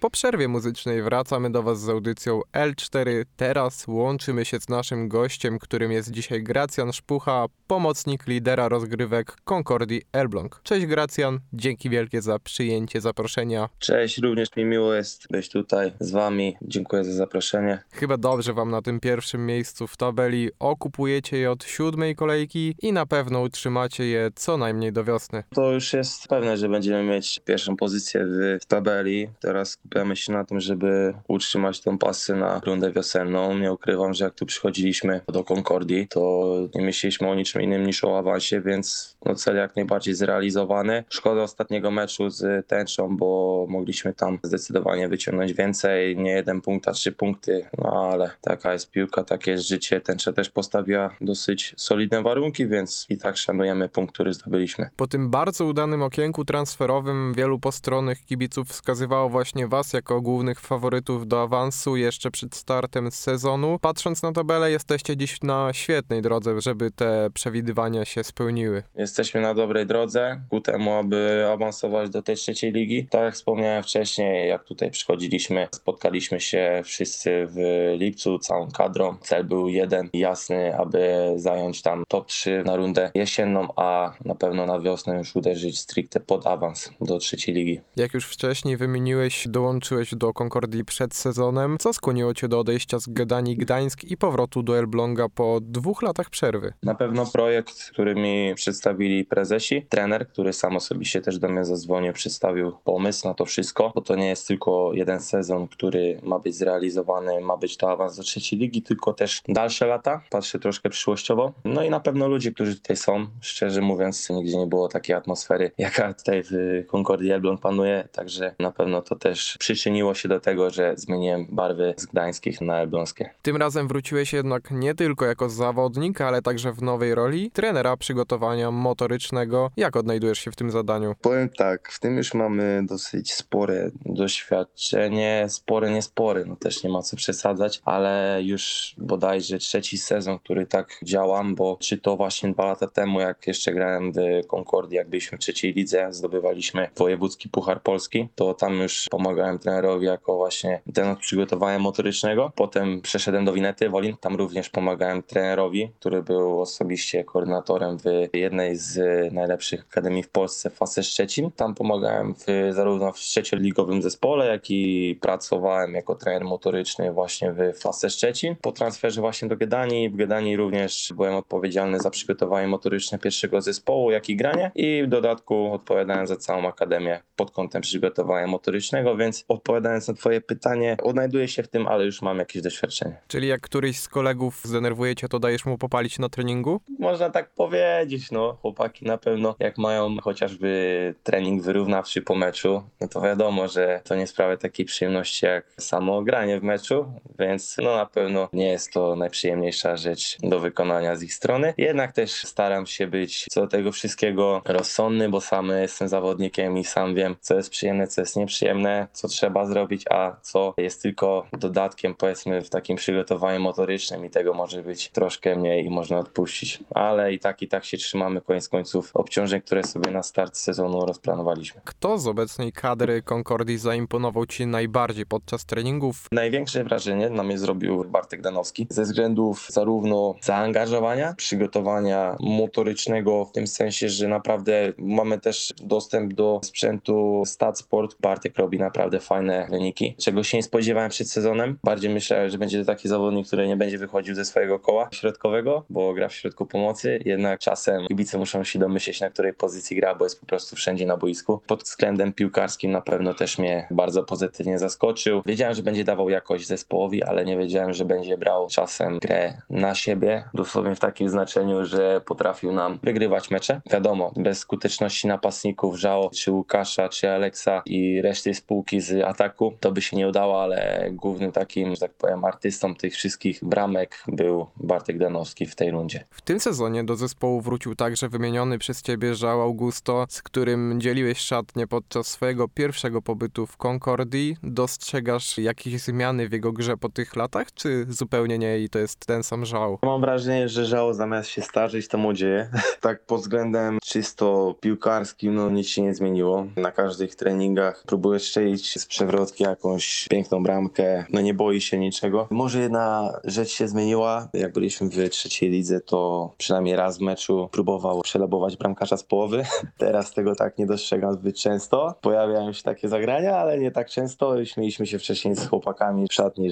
Po przerwie muzycznej wracamy do Was z audycją L4. Teraz łączymy się z naszym gościem, którym jest dzisiaj Gracjan Szpucha, pomocnik lidera rozgrywek Concordii Elbląg. Cześć Gracjan, dzięki wielkie za przyjęcie zaproszenia. Cześć, również mi miło jest być tutaj z Wami. Dziękuję za zaproszenie. Chyba dobrze Wam na tym pierwszym miejscu w tabeli. Okupujecie je od 7. kolejki i na pewno utrzymacie je co najmniej do wiosny. To już jest pewne, że będziemy mieć pierwszą pozycję w tabeli. Teraz skupiamy się na tym, żeby utrzymać tą pasę na rundę wiosenną. Nie ukrywam, że jak tu przychodziliśmy do Concordii, to nie myśleliśmy o niczym innym niż o awansie, więc cel jak najbardziej zrealizowany. Szkoda ostatniego meczu z Tęczą, bo mogliśmy tam zdecydowanie wyciągnąć więcej. Nie 1 punkt, a 3 punkty, ale taka jest piłka, takie jest życie. Tęcza też postawiła dosyć solidne warunki, więc i tak szanujemy punkt, który zdobyliśmy. Po tym bardzo udanym okienku transferowym wielu postronnych kibiców wskazywało właśnie Was jako głównych faworytów do awansu jeszcze przed startem sezonu. Patrząc na tabelę, jesteście dziś na świetnej drodze, żeby te przewidywania się spełniły. Jesteśmy na dobrej drodze ku temu, aby awansować do tej 3. ligi. Tak jak wspomniałem wcześniej, jak tutaj przychodziliśmy, spotkaliśmy się wszyscy w lipcu całą kadrą. Cel był jeden, jasny, aby zająć tam top 3 na rundę jesienną, a na pewno na wiosnę już uderzyć stricte pod awans do 3. ligi. Jak już wcześniej wymieniłeś, dołączyłeś do Concordii przed sezonem. Co skłoniło Cię do odejścia z Gdanii Gdańsk i powrotu do Elbląga po 2 latach przerwy? Na pewno projekt, który mi przedstawili prezesi, trener, który sam osobiście też do mnie zadzwonił, przedstawił pomysł na to wszystko, bo to nie jest tylko jeden sezon, który ma być zrealizowany, ma być to awans do 3. ligi, tylko też dalsze lata. Patrzę troszkę przyszłościowo. No i na pewno ludzie, którzy tutaj są, szczerze mówiąc, nigdzie nie było takiej atmosfery, jaka tutaj w Concordii Elbląg panuje, także na pewno to też przyczyniło się do tego, że zmieniłem barwy z gdańskich na elbląskie. Tym razem wróciłeś jednak nie tylko jako zawodnik, ale także w nowej roli trenera przygotowania motorycznego. Jak odnajdujesz się w tym zadaniu? Powiem tak, w tym już mamy dosyć spore doświadczenie, spory, no też nie ma co przesadzać, ale już bodajże 3. sezon, który tak działam, bo czy to właśnie 2 lata temu, jak jeszcze grałem w Concordii, jak byliśmy w 3. lidze, zdobywaliśmy wojewódzki Puchar Polski, to tam już pomagałem trenerowi jako właśnie ten od przygotowania motorycznego. Potem przeszedłem do Winety Wolin, tam również pomagałem trenerowi, który był osobiście koordynatorem w jednej z najlepszych akademii w Polsce, FASE Szczecin. Tam pomagałem zarówno w 3-ligowym zespole, jak i pracowałem jako trener motoryczny właśnie w FASE Szczecin. Po transferze właśnie do Gdanii, w Gdanii również byłem odpowiedzialny za przygotowanie motoryczne pierwszego zespołu, jak i granie i w dodatku odpowiadałem za całą akademię pod kątem przygotowania motorycznego, więc odpowiadając na Twoje pytanie, odnajduję się w tym, ale już mam jakieś doświadczenie. Czyli jak któryś z kolegów zdenerwuje Cię, to dajesz mu popalić na treningu? Można tak powiedzieć, no chłopaki na pewno jak mają chociażby trening wyrównawczy po meczu, no to wiadomo, że to nie sprawia takiej przyjemności jak samo granie w meczu, więc no na pewno nie jest to najprzyjemniejsza rzecz do wykonania z ich strony. Jednak też staram się być co do tego wszystkiego rozsądny, bo sam jestem zawodnikiem i sam wiem, co jest przyjemne, co jest nieprzyjemne, co trzeba zrobić, a co jest tylko dodatkiem, powiedzmy, w takim przygotowaniu motorycznym i tego może być troszkę mniej i można odpuścić. Ale i tak się trzymamy koniec końców obciążeń, które sobie na start sezonu rozplanowaliśmy. Kto z obecnej kadry Concordii zaimponował Ci najbardziej podczas treningów? Największe wrażenie na mnie zrobił Bartek Danowski ze względów zarówno zaangażowania, przygotowania motorycznego w tym sensie, że naprawdę mamy też dostęp do sprzętu StatSport. Bartek robi naprawdę fajne wyniki, czego się nie spodziewałem przed sezonem. Bardziej myślałem, że będzie to taki zawodnik, który nie będzie wychodził ze swojego koła środkowego, bo gra w środku pomocy, jednak czasem kibice muszą się domyśleć, na której pozycji gra, bo jest po prostu wszędzie na boisku. Pod względem piłkarskim na pewno też mnie bardzo pozytywnie zaskoczył. Wiedziałem, że będzie dawał jakość zespołowi, ale nie wiedziałem, że będzie brał czasem grę na siebie, dosłownie w takim znaczeniu, że potrafił nam wygrywać mecze. Wiadomo, bez skuteczności napastników Żao, czy Łukasza, czy Aleksa i reszty spółki z ataku, to by się nie udało, ale głównym takim, że tak powiem, artystą tych wszystkich bramek był Bartek Danowski w tej rundzie. W tym sezonie do zespołu wrócił także wymieniony przez Ciebie João Augusto, z którym dzieliłeś szatnię podczas swojego pierwszego pobytu w Concordii. Dostrzegasz jakieś zmiany w jego grze po tych latach, czy zupełnie nie i to jest ten sam João? Mam wrażenie, że Żał zamiast się starzeć, to młodzieje. Tak pod względem czysto piłkarskim, no nic się nie zmieniło. Na każdych treningach próbuję strzelić strzelić z przewrotki jakąś piękną bramkę, no nie boi się niczego. Może jedna rzecz się zmieniła, jak byliśmy w trzeciej lidze, to przynajmniej raz w meczu próbował przelebować bramkarza z połowy. Teraz tego tak nie dostrzegam zbyt często. Pojawiają się takie zagrania, ale nie tak często. Śmieliśmy się wcześniej z chłopakami w szatni,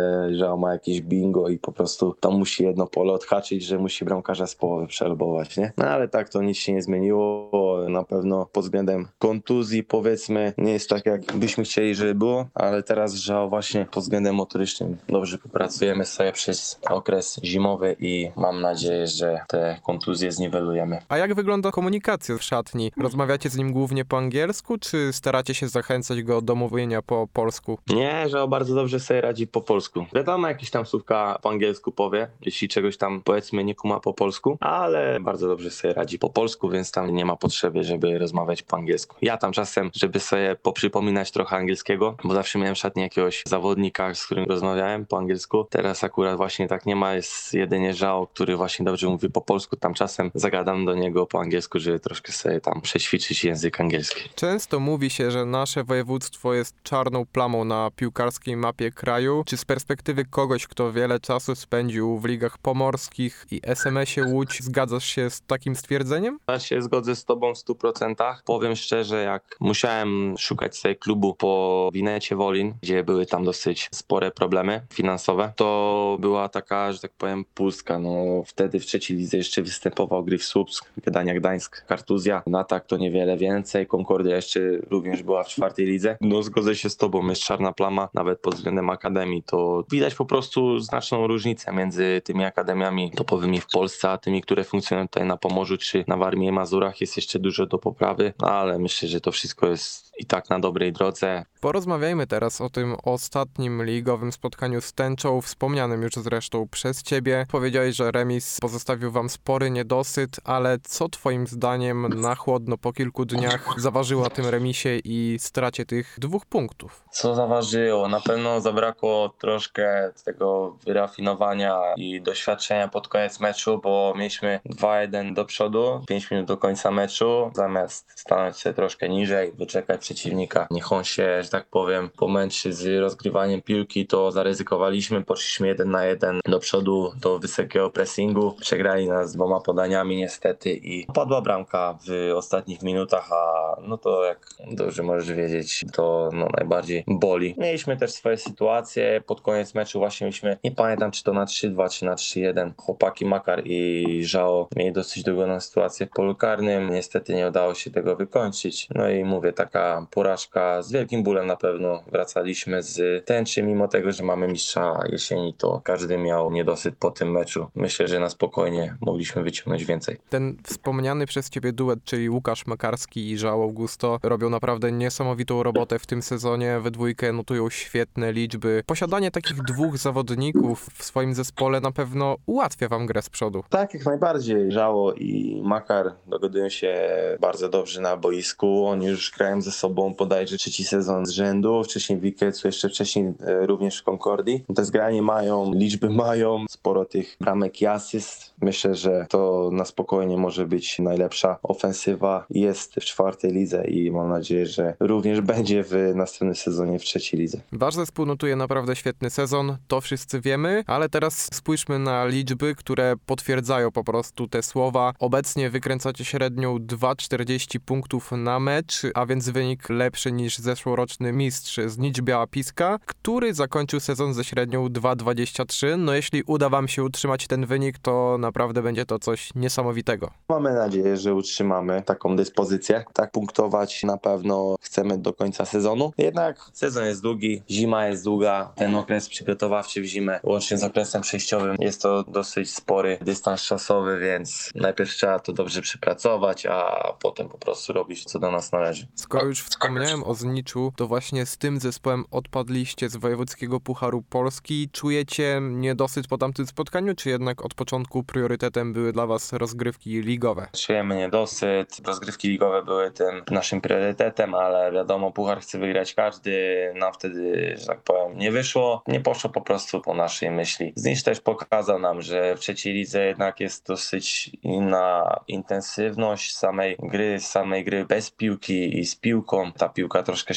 że on ma jakieś bingo i po prostu tam musi jedno pole odhaczyć, że musi bramkarza z połowy przelobować, nie? No ale tak to nic się nie zmieniło. Na pewno pod względem kontuzji, powiedzmy, nie jest tak, jak byśmy chcieli, żeby było, ale teraz, że właśnie pod względem motorycznym dobrze popracujemy sobie przez okres zimowy i mam nadzieję, że te kontuzje zniwelujemy. A jak wygląda komunikacja w szatni? Rozmawiacie z nim głównie po angielsku, czy staracie się zachęcać go do mówienia po polsku? Nie, że on bardzo dobrze sobie radzi po polsku. Wiadomo, jakieś tam słówka po angielsku powie, jeśli czegoś tam, powiedzmy, nie kuma po polsku, ale bardzo dobrze sobie radzi po polsku, więc tam nie ma potrzeby, żeby rozmawiać po angielsku. Ja tam czasem, żeby sobie poprzypominać trochę angielskiego, bo zawsze miałem w szatni jakiegoś zawodnika, z którym rozmawiałem po angielsku. Teraz akurat właśnie tak nie ma, jest jedynie Żao, który właśnie dobrze mówi po polsku. Tam czasem zagadam do niego po angielsku, żeby troszkę sobie tam przećwiczyć język angielski. Często mówi się, że nasze województwo jest czarną plamą na piłkarskiej mapie kraju. Czy z perspektywy kogoś, kto wiele czasu spędził w ligach pomorskich i SMS-ie Łódź, zgadzasz się z takim stwierdzeniem? Ja się zgodzę z tobą w 100%. Powiem szczerze, jak musiałem szukać sobie klubu po Winecie Wolin, gdzie były tam dosyć spore problemy finansowe, to była taka, że tak powiem, pustka. No wtedy w trzeciej lidze jeszcze występował Gryf Słupsk, Gdania Gdańsk, Kartuzja. Na tak to niewiele więcej. Concordia jeszcze również była w czwartej lidze. No zgodzę się z tobą, jest czarna plama, nawet pod względem akademii. To widać po prostu znaczną różnicę między tymi akademiami topowymi w Polsce, a tymi, które funkcjonują tutaj na Pomorzu czy na Warmii i Mazurach. Jest jeszcze dużo do poprawy, ale myślę, że to wszystko jest i tak na dobrej drodze. Porozmawiajmy teraz o tym ostatnim ligowym spotkaniu z Tęczą, wspomnianym już zresztą przez ciebie. Powiedziałeś, że remis pozostawił wam spory niedosyt, ale co twoim zdaniem na chłodno po kilku dniach zaważyło tym remisie i stracie tych 2 punktów? Co zaważyło? Na pewno zabrakło troszkę tego wyrafinowania i doświadczenia pod koniec meczu, bo mieliśmy 2-1 do przodu, 5 minut do końca meczu. Zamiast stanąć się troszkę niżej, wyczekać przeciwnika, niech on się, że tak powiem, pomęczy z rozgrywaniem piłki, to zaryzykowaliśmy, poszliśmy 1 na 1 do przodu, do wysokiego pressingu. Przegrali nas 2 podaniami niestety i padła bramka w ostatnich minutach, a no to jak dobrze możesz wiedzieć, to no najbardziej boli. Mieliśmy też swoje sytuacje, pod koniec meczu właśnie mieliśmy, nie pamiętam czy to na 3-2 czy na 3-1, chłopaki Makar i Żao mieli dosyć długo sytuację w polu karnym, niestety nie udało się tego wykończyć, no i mówię, taka porażka z wielkim bólem na pewno. Wracaliśmy z Tęczy, mimo tego, że mamy mistrza jesieni, to każdy miał niedosyt po tym meczu. Myślę, że na spokojnie mogliśmy wyciągnąć więcej. Ten wspomniany przez ciebie duet, czyli Łukasz Makarski i Żao Augusto, robią naprawdę niesamowitą robotę w tym sezonie. We dwójkę notują świetne liczby. Posiadanie takich 2 zawodników w swoim zespole na pewno ułatwia wam grę z przodu. Tak, jak najbardziej. Żało i Makar dogadują się bardzo dobrze na boisku. Oni już grają ze sobą bodajże 3. sezon z rzędu. Wcześniej w Wikecu, jeszcze wcześniej również w Concordii. Te zgranie mają, liczby mają, sporo tych bramek i asyst. Myślę, że to na spokojnie może być najlepsza ofensywa. Jest w 4. lidze i mam nadzieję, że również będzie w następnym sezonie w 3. lidze. Wasz zespół notuje naprawdę świetny sezon, to wszyscy wiemy, ale teraz spójrzmy na liczby, które potwierdzają po prostu te słowa. Obecnie wykręcacie średnią 2,40 punktów na mecz, a więc wynik lepszy niż zeszłoroczny mistrz z Nicz Biała Piska, który zakończył sezon ze średnią 2,23. No jeśli uda wam się utrzymać ten wynik, to naprawdę będzie to coś niesamowitego. Mamy nadzieję, że utrzymamy taką dyspozycję. Tak punktować na pewno chcemy do końca sezonu. Jednak sezon jest długi, zima jest długa, ten okres przygotowawczy w zimę, łącznie z okresem przejściowym, jest to dosyć spory dystans czasowy, więc najpierw trzeba to dobrze przypracować, a potem po prostu robić, co do nas należy. Skoro już wspomniałem o Zniczu, to właśnie z tym zespołem odpadliście z Wojewódzkiego Pucharu Polski. Czujecie niedosyt po tamtym spotkaniu, czy jednak od początku priorytetem były dla was rozgrywki ligowe? Czujemy niedosyt, rozgrywki ligowe były tym naszym priorytetem, ale wiadomo, puchar chce wygrać każdy, nam wtedy, że tak powiem, nie wyszło, nie poszło po prostu po naszej myśli. Znicz też pokazał nam, że w trzeciej lidze jednak jest dosyć inna intensywność samej gry bez piłki i z piłką. Ta piłka troszkę szybciej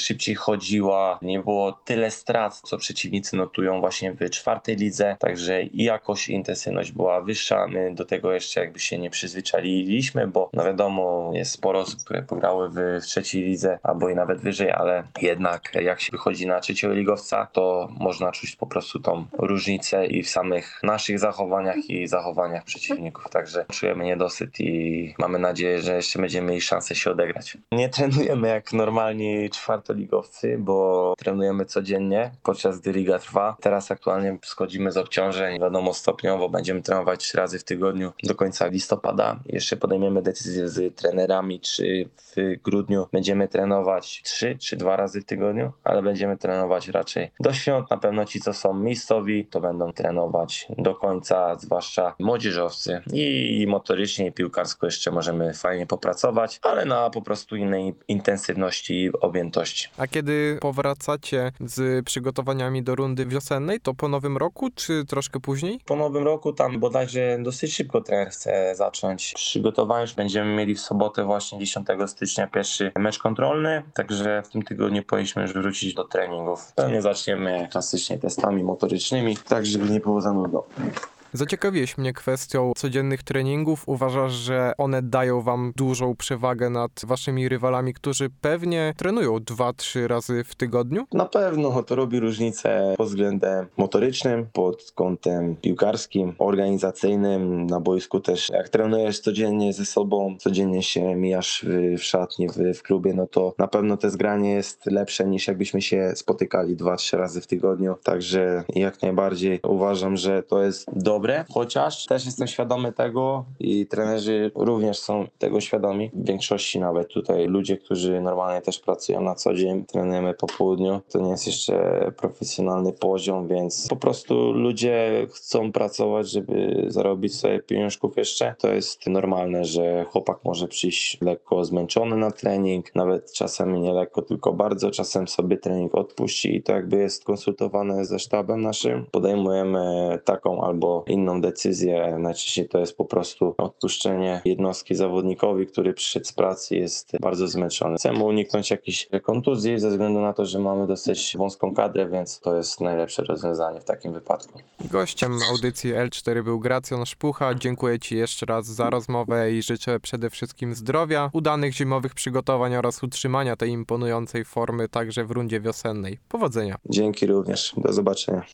wychodziła, nie było tyle strat, co przeciwnicy notują właśnie w czwartej lidze, także i jakość i intensywność była wyższa. My do tego jeszcze jakby się nie przyzwyczailiśmy, bo no wiadomo, jest sporo osób, które pograły w trzeciej lidze albo i nawet wyżej, ale jednak jak się wychodzi na trzecioligowca, to można czuć po prostu tą różnicę i w samych naszych zachowaniach i zachowaniach przeciwników, także czujemy niedosyt i mamy nadzieję, że jeszcze będziemy mieli szansę się odegrać. Nie trenujemy jak normalni czwartoligowcy, bo trenujemy codziennie, podczas gdy liga trwa. Teraz aktualnie schodzimy z obciążeń, wiadomo, stopniowo będziemy trenować 3 razy w tygodniu do końca listopada. Jeszcze podejmiemy decyzję z trenerami, czy w grudniu będziemy trenować 3 czy 2 razy w tygodniu, ale będziemy trenować raczej do świąt. Na pewno ci, co są miejscowi, to będą trenować do końca, zwłaszcza młodzieżowcy i motorycznie i piłkarsko jeszcze możemy fajnie popracować, ale na po prostu innej intensywności i objętości. A kiedy powracacie z przygotowaniami do rundy wiosennej, to po nowym roku, czy troszkę później? Po nowym roku tam bodajże dosyć szybko trener chce zacząć przygotowania. Będziemy mieli w sobotę właśnie 10 stycznia pierwszy mecz kontrolny, także w tym tygodniu powinniśmy już wrócić do treningów. Pewnie zaczniemy klasycznie testami motorycznymi, tak żeby nie było za nudno. Zaciekawiłeś mnie kwestią codziennych treningów. Uważasz, że one dają wam dużą przewagę nad waszymi rywalami, którzy pewnie trenują 2-3 razy w tygodniu? Na pewno to robi różnicę pod względem motorycznym, pod kątem piłkarskim, organizacyjnym, na boisku też. Jak trenujesz codziennie ze sobą, codziennie się mijasz w szatni, w klubie, no to na pewno to zgranie jest lepsze niż jakbyśmy się spotykali 2-3 razy w tygodniu. Także jak najbardziej uważam, że to jest dobre, chociaż też jestem świadomy tego i trenerzy również są tego świadomi. W większości nawet tutaj ludzie, którzy normalnie też pracują na co dzień, trenujemy po południu. To nie jest jeszcze profesjonalny poziom, więc po prostu ludzie chcą pracować, żeby zarobić sobie pieniążków jeszcze. To jest normalne, że chłopak może przyjść lekko zmęczony na trening, nawet czasem nie lekko, tylko bardzo. Czasem sobie trening odpuści i to jakby jest konsultowane ze sztabem naszym. Podejmujemy taką albo inną decyzję. Najczęściej to jest po prostu odpuszczenie jednostki zawodnikowi, który przyszedł z pracy, jest bardzo zmęczony. Chcemy uniknąć jakichś kontuzji ze względu na to, że mamy dosyć wąską kadrę, więc to jest najlepsze rozwiązanie w takim wypadku. Gościem audycji L4 był Gracjan Szpucha. Dziękuję ci jeszcze raz za rozmowę i życzę przede wszystkim zdrowia, udanych zimowych przygotowań oraz utrzymania tej imponującej formy także w rundzie wiosennej. Powodzenia. Dzięki również. Do zobaczenia.